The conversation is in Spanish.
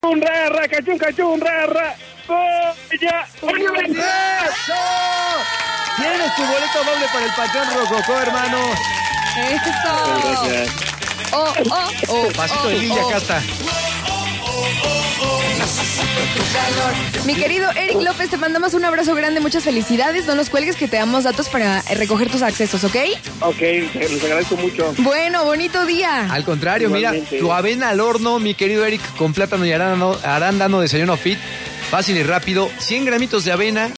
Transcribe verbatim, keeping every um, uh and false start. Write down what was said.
Un ra, ra, cachun, cachun, ra, ra. ¡Goya! ¡Eso! Tienes tu boleto doble para el Panteón Rococó, hermano. Eso. Gracias. Oh, oh, oh. Pasito de oh, Lilla, oh. acá está. Mi querido Eric López, te mandamos un abrazo grande, muchas felicidades. No nos cuelgues que te damos datos para recoger tus accesos, ¿ok? Ok, les agradezco mucho. Bueno, bonito día. Al contrario, Igualmente. mira, tu avena al horno, mi querido Eric, con plátano y arándano, arándano, desayuno fit, fácil y rápido, cien gramitos de avena,